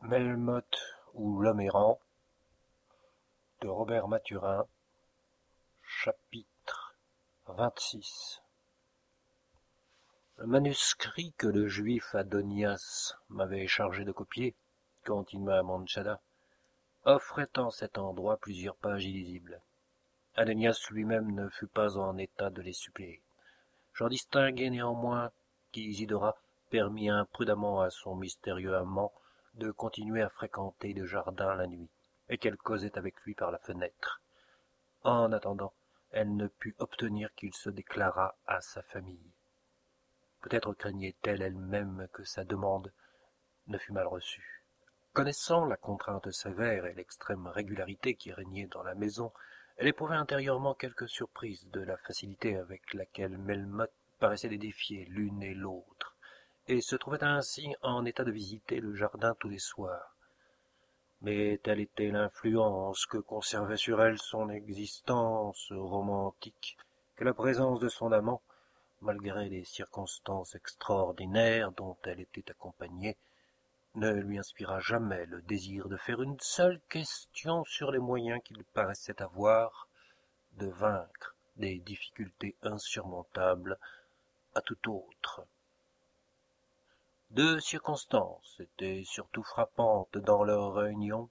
Melmoth ou l'homme errant de Robert Mathurin, chapitre 26. Le manuscrit que le juif Adonias m'avait chargé de copier, continua Manchada, offrait en cet endroit plusieurs pages illisibles. Adonias lui-même ne fut pas en état de les suppléer. J'en distinguai néanmoins qu'Isidora permit imprudemment à son mystérieux amant de continuer à fréquenter le jardin la nuit, et qu'elle causait avec lui par la fenêtre. En attendant, elle ne put obtenir qu'il se déclarât à sa famille. Peut-être craignait-elle elle-même que sa demande ne fût mal reçue. Connaissant la contrainte sévère et l'extrême régularité qui régnait dans la maison, elle éprouvait intérieurement quelque surprise de la facilité avec laquelle Melmoth paraissait les défier l'une et l'autre, et se trouvait ainsi en état de visiter le jardin tous les soirs. Mais telle était l'influence que conservait sur elle son existence romantique, que la présence de son amant, malgré les circonstances extraordinaires dont elle était accompagnée, ne lui inspira jamais le désir de faire une seule question sur les moyens qu'il paraissait avoir de vaincre des difficultés insurmontables à tout autre. Deux circonstances étaient surtout frappantes dans leur réunion.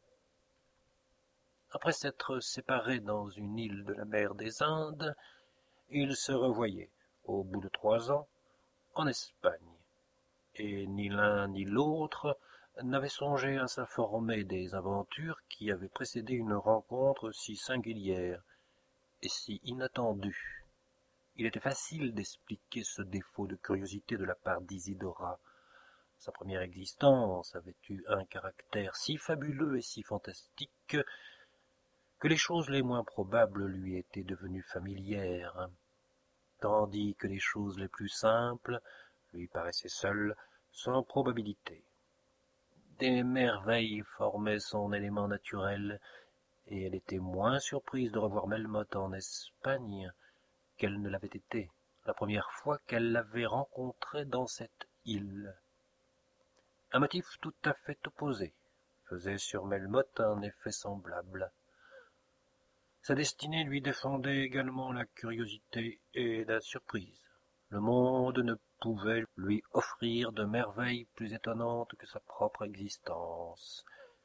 Après s'être séparés dans une île de la mer des Indes, ils se revoyaient, au bout de 3 ans, en Espagne, et ni l'un ni l'autre n'avait songé à s'informer des aventures qui avaient précédé une rencontre si singulière et si inattendue. Il était facile d'expliquer ce défaut de curiosité de la part d'Isidora. Sa première existence avait eu un caractère si fabuleux et si fantastique que les choses les moins probables lui étaient devenues familières, tandis que les choses les plus simples lui paraissaient seules, sans probabilité. Des merveilles formaient son élément naturel, et elle était moins surprise de revoir Melmoth en Espagne qu'elle ne l'avait été la première fois qu'elle l'avait rencontré dans cette île. Un motif tout à fait opposé faisait sur Melmoth un effet semblable. Sa destinée lui défendait également la curiosité et la surprise. Le monde ne pouvait lui offrir de merveilles plus étonnantes que sa propre existence.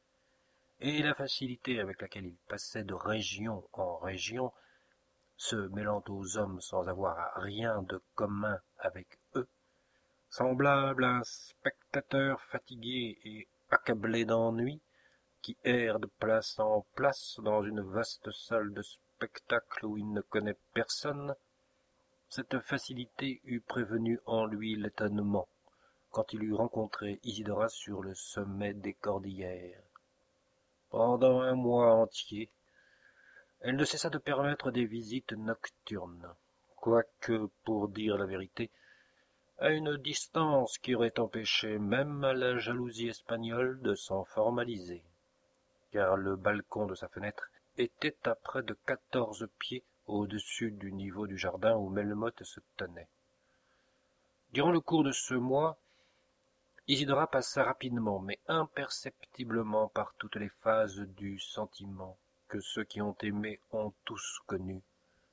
Et la facilité avec laquelle il passait de région en région, se mêlant aux hommes sans avoir rien de commun avec eux, semblable à un spectateur fatigué et accablé d'ennui, qui erre de place en place dans une vaste salle de spectacle où il ne connaît personne, cette facilité eût prévenu en lui l'étonnement quand il eut rencontré Isidora sur le sommet des Cordillères. Pendant un mois entier, elle ne cessa de permettre des visites nocturnes, quoique, pour dire la vérité, à une distance qui aurait empêché même la jalousie espagnole de s'en formaliser, car le balcon de sa fenêtre était à près de 14 pieds au-dessus du niveau du jardin où Melmoth se tenait. Durant le cours de ce mois, Isidora passa rapidement mais imperceptiblement par toutes les phases du sentiment que ceux qui ont aimé ont tous connues,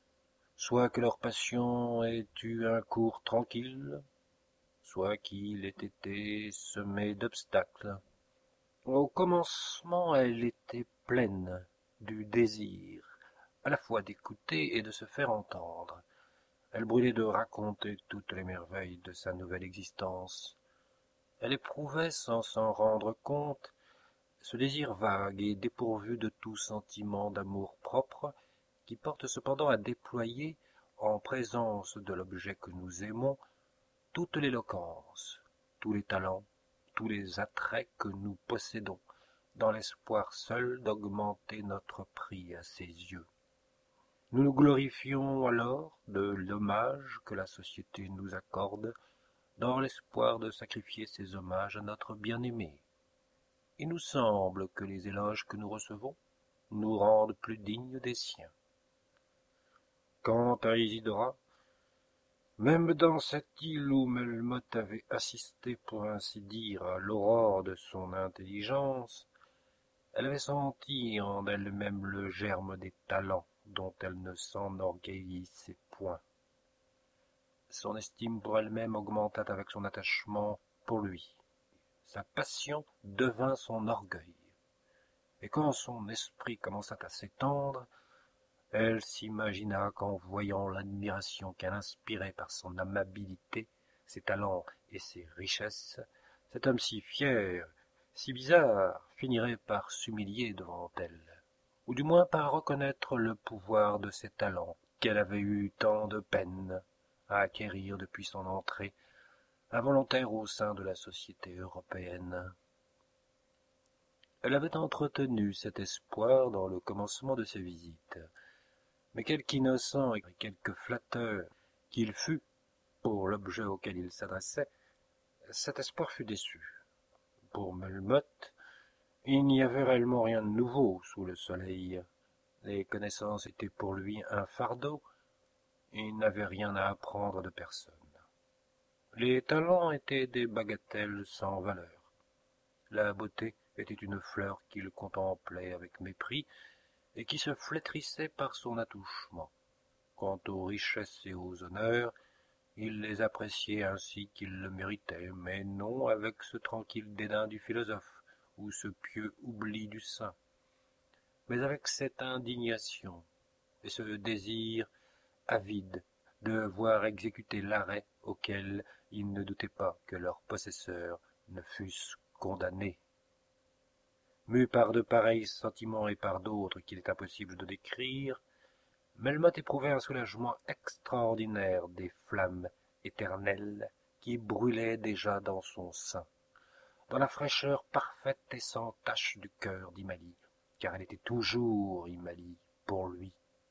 soit que leur passion ait eu un cours tranquille, soit qu'il ait été semé d'obstacles. Au commencement, elle était pleine du désir à la fois d'écouter et de se faire entendre. Elle brûlait de raconter toutes les merveilles de sa nouvelle existence. Elle éprouvait, sans s'en rendre compte, ce désir vague et dépourvu de tout sentiment d'amour-propre qui porte cependant à déployer, en présence de l'objet que nous aimons, toute l'éloquence, tous les talents, tous les attraits que nous possédons, dans l'espoir seul d'augmenter notre prix à ses yeux. Nous nous glorifions alors de l'hommage que la société nous accorde, dans l'espoir de sacrifier ces hommages à notre bien-aimé. Il nous semble que les éloges que nous recevons nous rendent plus dignes des siens. Quant à Isidora, Même dans cette île où Melmoth avait assisté pour ainsi dire à l'aurore de son intelligence, elle avait senti en elle-même le germe des talents dont elle ne s'enorgueillissait point. Son estime pour elle-même augmenta avec son attachement pour lui. Sa passion devint son orgueil. Et quand son esprit commença à s'étendre, elle s'imagina qu'en voyant l'admiration qu'elle inspirait par son amabilité, ses talents et ses richesses, cet homme si fier, si bizarre, finirait par s'humilier devant elle, ou du moins par reconnaître le pouvoir de ses talents qu'elle avait eu tant de peine à acquérir depuis son entrée involontaire au sein de la société européenne. Elle avait entretenu cet espoir dans le commencement de ses visites, mais quelque innocent et quelque flatteur qu'il fût pour l'objet auquel il s'adressait, cet espoir fut déçu. Pour Melmoth, il n'y avait réellement rien de nouveau sous le soleil. Les connaissances étaient pour lui un fardeau, il n'avait rien à apprendre de personne. Les talents étaient des bagatelles sans valeur. La beauté était une fleur qu'il contemplait avec mépris et qui se flétrissait par son attouchement. Quant aux richesses et aux honneurs, il les appréciait ainsi qu'il le méritait, mais non avec ce tranquille dédain du philosophe ou ce pieux oubli du saint, mais avec cette indignation et ce désir avide de voir exécuter l'arrêt auquel ils ne doutaient pas que leurs possesseurs ne fussent condamnés. Mû par de pareils sentiments et par d'autres qu'il est impossible de décrire, Melmoth éprouvait un soulagement extraordinaire des flammes éternelles qui brûlaient déjà dans son sein, dans la fraîcheur parfaite et sans tache du cœur d'Imalie, car elle était toujours Imalie pour lui.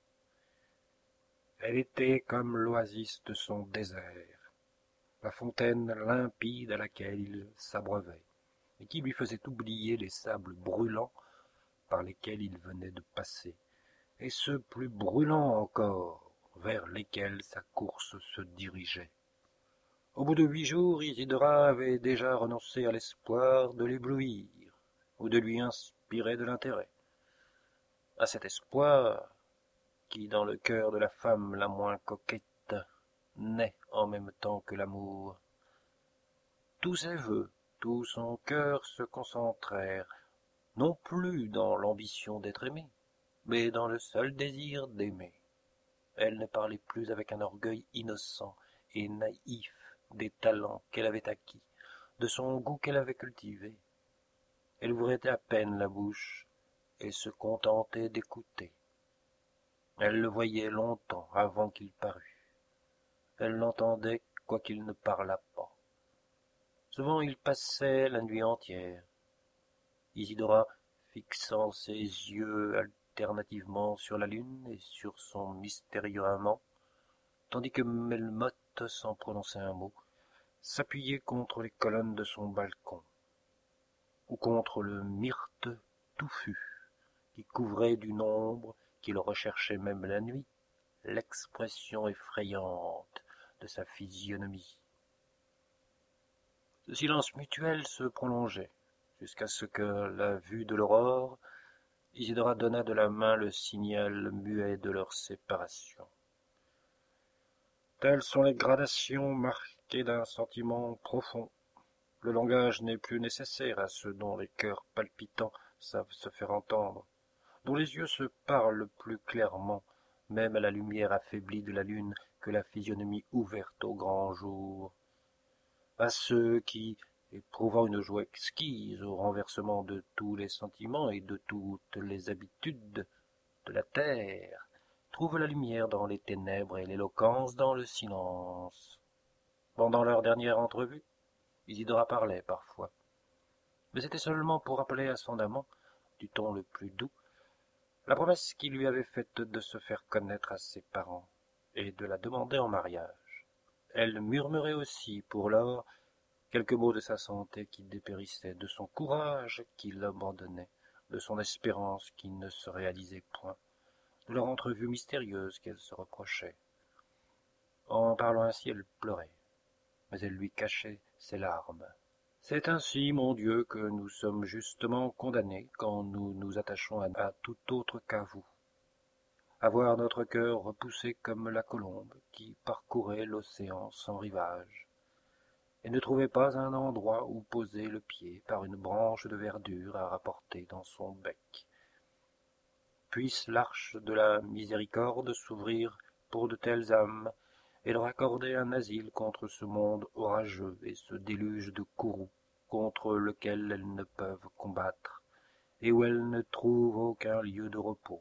Elle était comme l'oasis de son désert, la fontaine limpide à laquelle il s'abreuvait, et qui lui faisait oublier les sables brûlants par lesquels il venait de passer, et ceux plus brûlants encore, vers lesquels sa course se dirigeait. Au bout de 8 jours, Isidora avait déjà renoncé à l'espoir de l'éblouir, ou de lui inspirer de l'intérêt. À cet espoir, qui dans le cœur de la femme la moins coquette, naît en même temps que l'amour. Tous ses vœux, tout son cœur se concentrèrent, non plus dans l'ambition d'être aimée, mais dans le seul désir d'aimer. Elle ne parlait plus avec un orgueil innocent et naïf des talents qu'elle avait acquis, de son goût qu'elle avait cultivé. Elle ouvrait à peine la bouche et se contentait d'écouter. Elle le voyait longtemps avant qu'il parût. Elle l'entendait quoiqu'il ne parlât pas. Souvent il passait la nuit entière. Isidora, fixant ses yeux alternativement sur la lune et sur son mystérieux amant, tandis que Melmoth, sans prononcer un mot, s'appuyait contre les colonnes de son balcon, ou contre le myrte touffu qui couvrait d'une ombre qu'il recherchait même la nuit l'expression effrayante de sa physionomie. Ce silence mutuel se prolongeait, jusqu'à ce que, la vue de l'aurore, Isidora donna de la main le signal muet de leur séparation. Telles sont les gradations marquées d'un sentiment profond. Le langage n'est plus nécessaire à ceux dont les cœurs palpitants savent se faire entendre, dont les yeux se parlent plus clairement, même à la lumière affaiblie de la lune, que la physionomie ouverte au grand jour. À ceux qui, éprouvant une joie exquise au renversement de tous les sentiments et de toutes les habitudes de la terre, trouvent la lumière dans les ténèbres et l'éloquence dans le silence. Pendant leur dernière entrevue, Isidora parlait parfois, mais c'était seulement pour rappeler à son amant, du ton le plus doux, la promesse qu'il lui avait faite de se faire connaître à ses parents et de la demander en mariage. Elle murmurait aussi, pour lors, quelques mots de sa santé qui dépérissait, de son courage qui l'abandonnait, de son espérance qui ne se réalisait point, de leur entrevue mystérieuse qu'elle se reprochait. En parlant ainsi, elle pleurait, mais elle lui cachait ses larmes. C'est ainsi, mon Dieu, que nous sommes justement condamnés quand nous nous attachons à tout autre qu'à vous. À voir notre cœur repoussé comme la colombe qui parcourait l'océan sans rivage, et ne trouvait pas un endroit où poser le pied par une branche de verdure à rapporter dans son bec. Puisse l'arche de la miséricorde s'ouvrir pour de telles âmes, et leur accorder un asile contre ce monde orageux et ce déluge de courroux contre lequel elles ne peuvent combattre, et où elles ne trouvent aucun lieu de repos.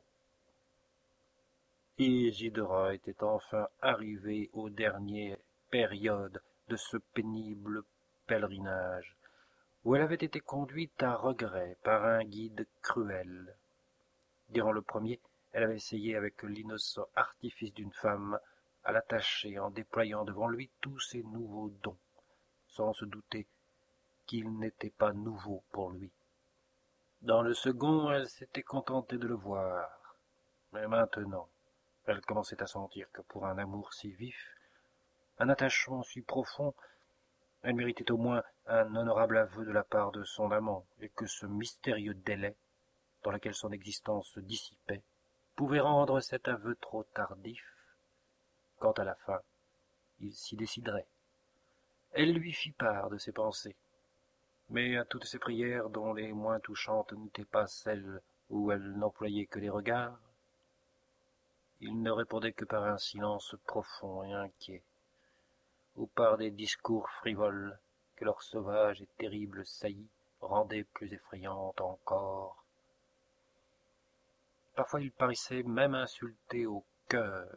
Isidora était enfin arrivée aux dernières périodes de ce pénible pèlerinage, où elle avait été conduite à regret par un guide cruel. Durant le premier, elle avait essayé avec l'innocent artifice d'une femme à l'attacher en déployant devant lui tous ses nouveaux dons, sans se douter qu'ils n'étaient pas nouveaux pour lui. Dans le second, elle s'était contentée de le voir, mais maintenant, elle commençait à sentir que pour un amour si vif, un attachement si profond, elle méritait au moins un honorable aveu de la part de son amant, et que ce mystérieux délai, dans lequel son existence se dissipait, pouvait rendre cet aveu trop tardif. Quant à la fin, il s'y déciderait. Elle lui fit part de ses pensées, mais à toutes ses prières, dont les moins touchantes n'étaient pas celles où elle n'employait que les regards, il ne répondait que par un silence profond et inquiet, ou par des discours frivoles que leur sauvage et terrible saillie rendait plus effrayante encore. Parfois il paraissait même insulter au cœur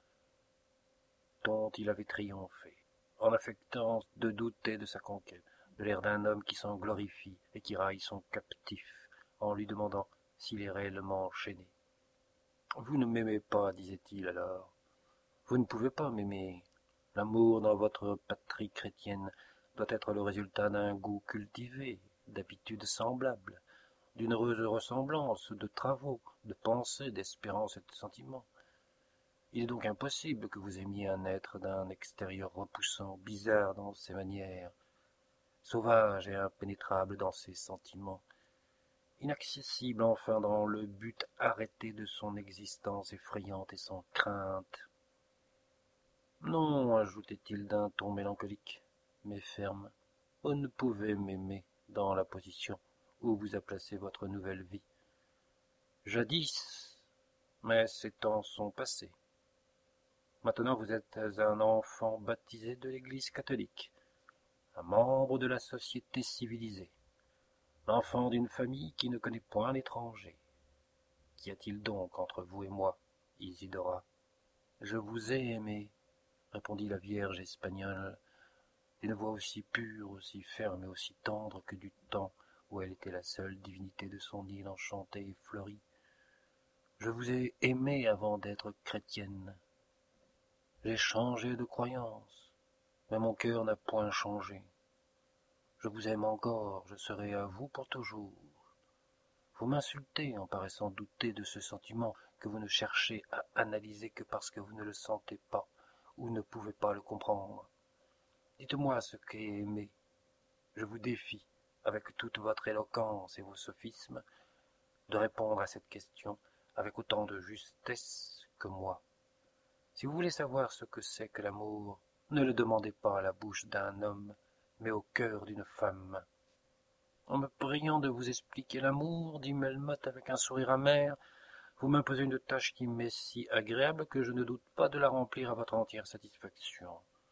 dont il avait triomphé, en affectant de douter de sa conquête, de l'air d'un homme qui s'en glorifie et qui raille son captif, en lui demandant s'il est réellement enchaîné. « Vous ne m'aimez pas, disait-il alors. Vous ne pouvez pas m'aimer. L'amour dans votre patrie chrétienne doit être le résultat d'un goût cultivé, d'habitudes semblables, d'une heureuse ressemblance de travaux, de pensées, d'espérances et de sentiments. Il est donc impossible que vous aimiez un être d'un extérieur repoussant, bizarre dans ses manières, sauvage et impénétrable dans ses sentiments, inaccessible enfin dans le but arrêté de son existence effrayante et sans crainte. Non, ajoutait-il d'un ton mélancolique, mais ferme, vous ne pouvez m'aimer dans la position où vous a placé votre nouvelle vie. Jadis, mais ces temps sont passés. Maintenant vous êtes un enfant baptisé de l'Église catholique, un membre de la société civilisée, l'enfant d'une famille qui ne connaît point l'étranger. Qu'y a-t-il donc entre vous et moi, Isidora? Je vous ai aimé, répondit la Vierge espagnole, d'une voix aussi pure, aussi ferme et aussi tendre que du temps où elle était la seule divinité de son île enchantée et fleurie. Je vous ai aimé avant d'être chrétienne. J'ai changé de croyance, mais mon cœur n'a point changé. Je vous aime encore, je serai à vous pour toujours. Vous m'insultez en paraissant douter de ce sentiment que vous ne cherchez à analyser que parce que vous ne le sentez pas ou ne pouvez pas le comprendre. Dites-moi ce qu'est aimer. Je vous défie, avec toute votre éloquence et vos sophismes, de répondre à cette question avec autant de justesse que moi. Si vous voulez savoir ce que c'est que l'amour, ne le demandez pas à la bouche d'un homme, mais au cœur d'une femme. En me priant de vous expliquer l'amour, dit Melmoth avec un sourire amer, vous m'imposez une tâche qui m'est si agréable que je ne doute pas de la remplir à votre entière satisfaction.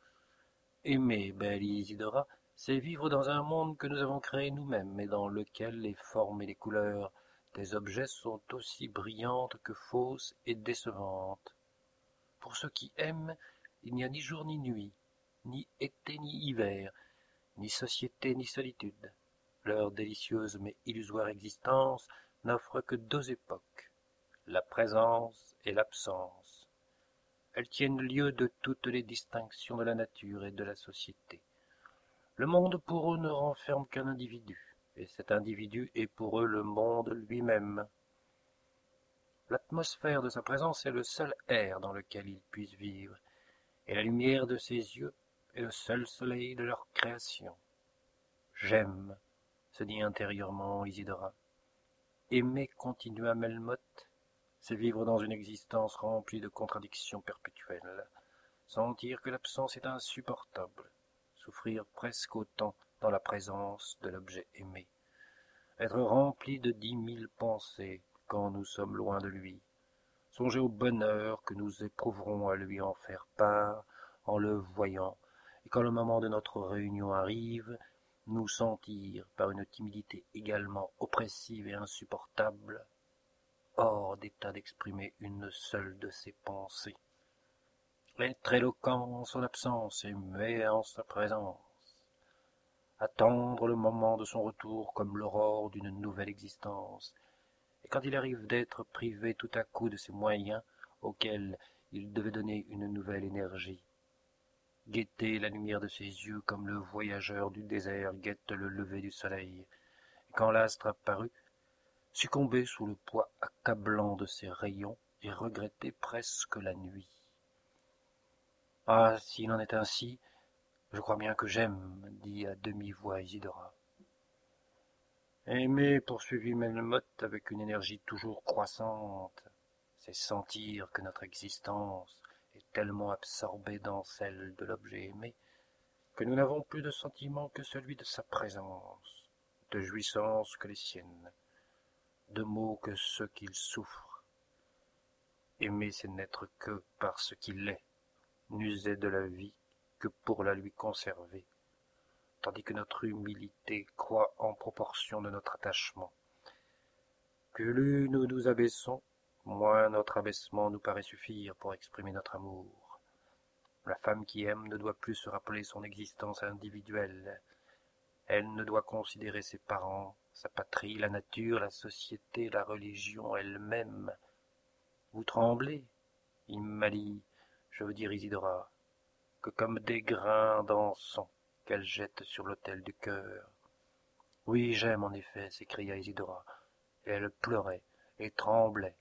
Aimer, belle Isidora, c'est vivre dans un monde que nous avons créé nous-mêmes et dans lequel les formes et les couleurs des objets sont aussi brillantes que fausses et décevantes. Pour ceux qui aiment, il n'y a ni jour ni nuit, ni été ni hiver, ni société ni solitude. Leur délicieuse mais illusoire existence n'offre que deux époques, la présence et l'absence. Elles tiennent lieu de toutes les distinctions de la nature et de la société. Le monde pour eux ne renferme qu'un individu, et cet individu est pour eux le monde lui-même. L'atmosphère de sa présence est le seul air dans lequel ils puissent vivre, et la lumière de ses yeux est le seul soleil de leur création. J'aime, se dit intérieurement Isidora. Aimer, continua Melmoth, c'est vivre dans une existence remplie de contradictions perpétuelles, sentir que l'absence est insupportable, souffrir presque autant dans la présence de l'objet aimé, être rempli de 10 000 pensées quand nous sommes loin de lui, songer au bonheur que nous éprouverons à lui en faire part en le voyant, et quand le moment de notre réunion arrive, nous sentir, par une timidité également oppressive et insupportable, hors d'état d'exprimer une seule de ses pensées. Être éloquent en son absence et muet en sa présence. Attendre le moment de son retour comme l'aurore d'une nouvelle existence. Et quand il arrive d'être privé tout à coup de ces moyens auxquels il devait donner une nouvelle énergie. Guetter la lumière de ses yeux comme le voyageur du désert guette le lever du soleil. Et quand l'astre apparut, succomber sous le poids accablant de ses rayons et regretter presque la nuit. Ah, s'il en est ainsi, je crois bien que j'aime, dit à demi-voix Isidora. Aimer, poursuivit Melmoth avec une énergie toujours croissante, c'est sentir que notre existence est tellement absorbée dans celle de l'objet aimé que nous n'avons plus de sentiment que celui de sa présence, de jouissance que les siennes, de mots que ceux qu'il souffre. Aimer, c'est n'être que parce qu'il est, n'user de la vie que pour la lui conserver, tandis que notre humilité croît en proportion de notre attachement. Plus nous nous abaissons, moins notre abaissement nous paraît suffire pour exprimer notre amour. La femme qui aime ne doit plus se rappeler son existence individuelle. Elle ne doit considérer ses parents, sa patrie, la nature, la société, la religion elle-même. Vous tremblez, Immalie, je veux dire Isidora, que comme des grains d'encens qu'elle jette sur l'autel du cœur. Oui, j'aime en effet, s'écria Isidora, et elle pleurait et tremblait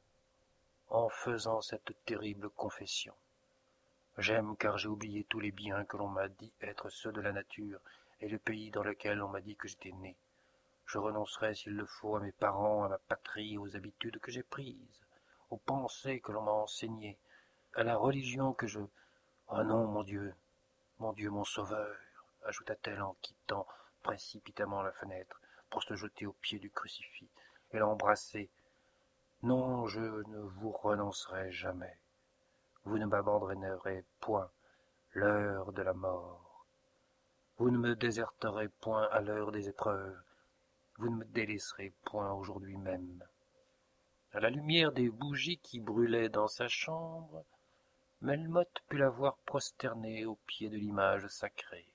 en faisant cette terrible confession. J'aime car j'ai oublié tous les biens que l'on m'a dit être ceux de la nature et le pays dans lequel on m'a dit que j'étais né. Je renoncerai s'il le faut à mes parents, à ma patrie, aux habitudes que j'ai prises, aux pensées que l'on m'a enseignées, à la religion que je... Oh non, mon Dieu, mon sauveur, ajouta-t-elle en quittant précipitamment la fenêtre pour se jeter aux pieds du crucifix et l'embrasser. Non, je ne vous renoncerai jamais. Vous ne m'abandonnerez point l'heure de la mort. Vous ne me déserterez point à l'heure des épreuves. Vous ne me délaisserez point aujourd'hui même. À la lumière des bougies qui brûlaient dans sa chambre, Melmoth put la voir prosternée aux pieds de l'image sacrée.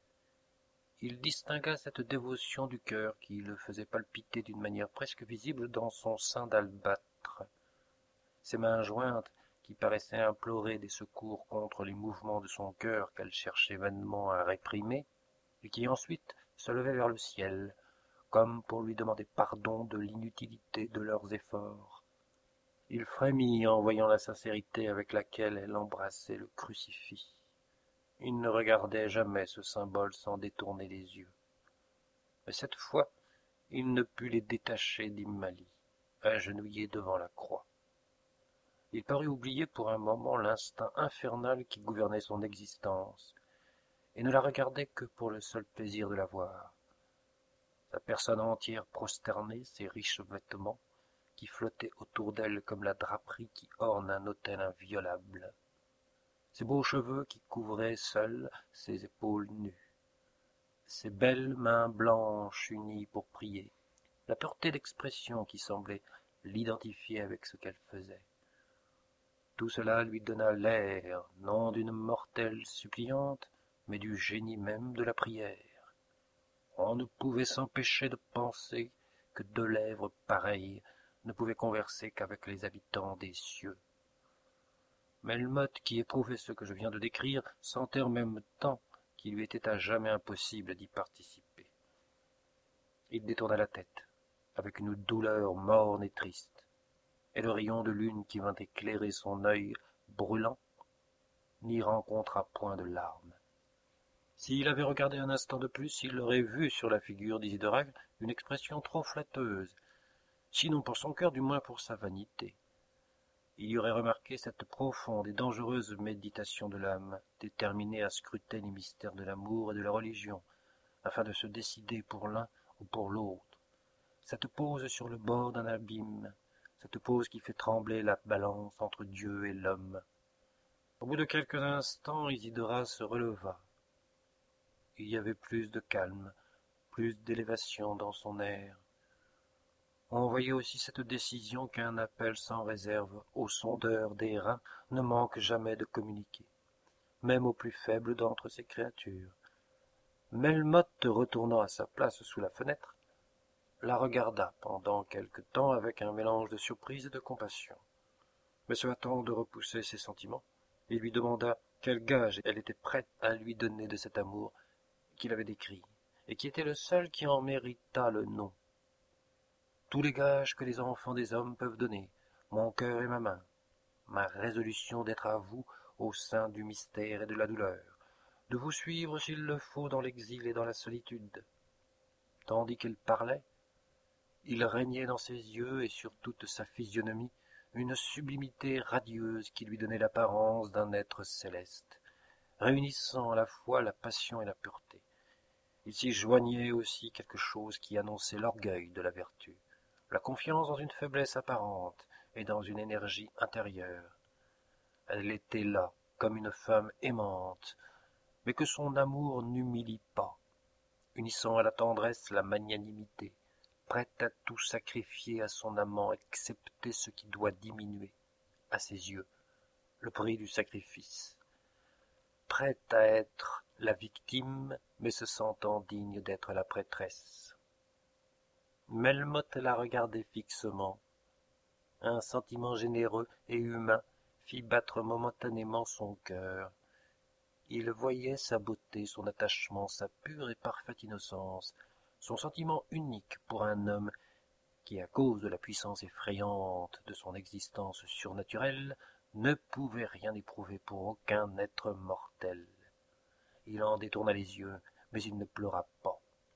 Il distingua cette dévotion du cœur qui le faisait palpiter d'une manière presque visible dans son sein d'albâtre. Ses mains jointes, qui paraissaient implorer des secours contre les mouvements de son cœur qu'elle cherchait vainement à réprimer, et qui ensuite se levaient vers le ciel, comme pour lui demander pardon de l'inutilité de leurs efforts. Il frémit en voyant la sincérité avec laquelle elle embrassait le crucifix. Il ne regardait jamais ce symbole sans détourner les yeux. Mais cette fois, il ne put les détacher d'Immalie, agenouillée devant la croix. Il parut oublier pour un moment l'instinct infernal qui gouvernait son existence, et ne la regardait que pour le seul plaisir de la voir. Sa personne entière prosternée, ses riches vêtements, qui flottaient autour d'elle comme la draperie qui orne un autel inviolable, ses beaux cheveux qui couvraient seuls ses épaules nues, ses belles mains blanches unies pour prier, la pureté d'expression qui semblait l'identifier avec ce qu'elle faisait. Tout cela lui donna l'air, non d'une mortelle suppliante, mais du génie même de la prière. On ne pouvait s'empêcher de penser que deux lèvres pareilles ne pouvaient converser qu'avec les habitants des cieux. Melmoth, qui éprouvait ce que je viens de décrire, sentait en même temps qu'il lui était à jamais impossible d'y participer. Il détourna la tête, avec une douleur morne et triste, et le rayon de lune qui vint éclairer son œil brûlant n'y rencontra point de larmes. S'il avait regardé un instant de plus, il aurait vu sur la figure d'Isidora une expression trop flatteuse, sinon pour son cœur, du moins pour sa vanité. Il y aurait remarqué cette profonde et dangereuse méditation de l'âme, déterminée à scruter les mystères de l'amour et de la religion, afin de se décider pour l'un ou pour l'autre. Cette pose sur le bord d'un abîme, cette pose qui fait trembler la balance entre Dieu et l'homme. Au bout de quelques instants, Isidora se releva. Il y avait plus de calme, plus d'élévation dans son air. On voyait aussi cette décision qu'un appel sans réserve au sondeur des reins ne manque jamais de communiquer, même au plus faible d'entre ses créatures. Melmoth, retournant à sa place sous la fenêtre, la regarda pendant quelque temps avec un mélange de surprise et de compassion. Mais se hâtant de repousser ses sentiments, il lui demanda quel gage elle était prête à lui donner de cet amour qu'il avait décrit, et qui était le seul qui en méritât le nom. Tous les gages que les enfants des hommes peuvent donner, mon cœur et ma main, ma résolution d'être à vous au sein du mystère et de la douleur, de vous suivre s'il le faut dans l'exil et dans la solitude. Tandis qu'il parlait, il régnait dans ses yeux et sur toute sa physionomie une sublimité radieuse qui lui donnait l'apparence d'un être céleste, réunissant à la fois la passion et la pureté. Il s'y joignait aussi quelque chose qui annonçait l'orgueil de la vertu, la confiance dans une faiblesse apparente et dans une énergie intérieure. Elle était là, comme une femme aimante, mais que son amour n'humilie pas, unissant à la tendresse la magnanimité, prête à tout sacrifier à son amant, excepté ce qui doit diminuer, à ses yeux, le prix du sacrifice, prête à être la victime, mais se sentant digne d'être la prêtresse. Melmoth la regardait fixement. Un sentiment généreux et humain fit battre momentanément son cœur. Il voyait sa beauté, son attachement, sa pure et parfaite innocence, son sentiment unique pour un homme qui, à cause de la puissance effrayante de son existence surnaturelle, ne pouvait rien éprouver pour aucun être mortel. Il en détourna les yeux, mais il ne pleura pas.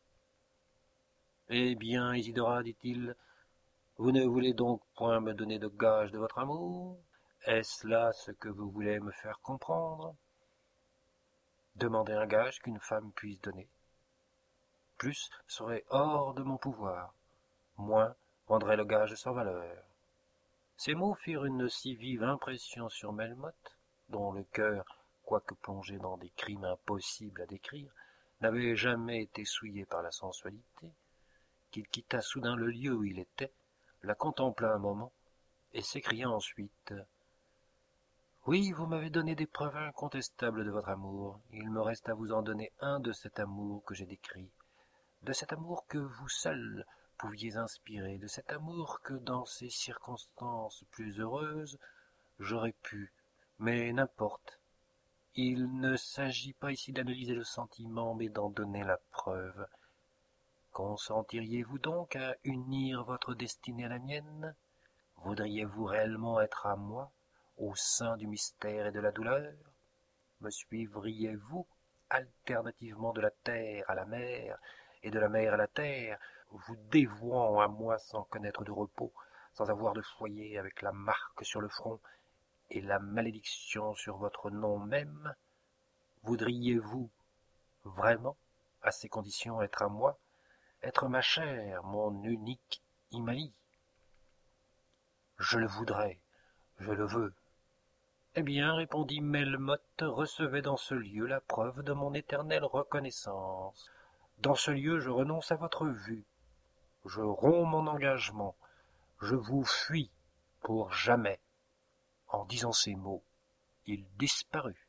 « Eh bien, Isidora, dit-il, vous ne voulez donc point me donner de gage de votre amour? Est-ce là ce que vous voulez me faire comprendre? Demander un gage qu'une femme puisse donner. Plus serait hors de mon pouvoir, moins rendrait le gage sans valeur. » Ces mots firent une si vive impression sur Melmoth, dont le cœur, quoique plongé dans des crimes impossibles à décrire, n'avait jamais été souillé par la sensualité, qu'il quitta soudain le lieu où il était, la contempla un moment, et s'écria ensuite « Oui, vous m'avez donné des preuves incontestables de votre amour. Il me reste à vous en donner un de cet amour que j'ai décrit, de cet amour que vous seul pouviez inspirer, de cet amour que, dans ces circonstances plus heureuses, j'aurais pu, mais n'importe. Il ne s'agit pas ici d'analyser le sentiment, mais d'en donner la preuve. Consentiriez-vous donc à unir votre destinée à la mienne? Voudriez-vous réellement être à moi, au sein du mystère et de la douleur? Me suivriez-vous alternativement de la terre à la mer et de la mer à la terre, vous dévouant à moi sans connaître de repos, sans avoir de foyer, avec la marque sur le front et la malédiction sur votre nom même? Voudriez-vous vraiment, à ces conditions, être à moi, être ma chair, mon unique Imali? Je le voudrais, je le veux. Eh bien, répondit Melmoth, recevez dans ce lieu la preuve de mon éternelle reconnaissance. Dans ce lieu, je renonce à votre vue. Je romps mon engagement. Je vous fuis pour jamais. En disant ces mots, il disparut.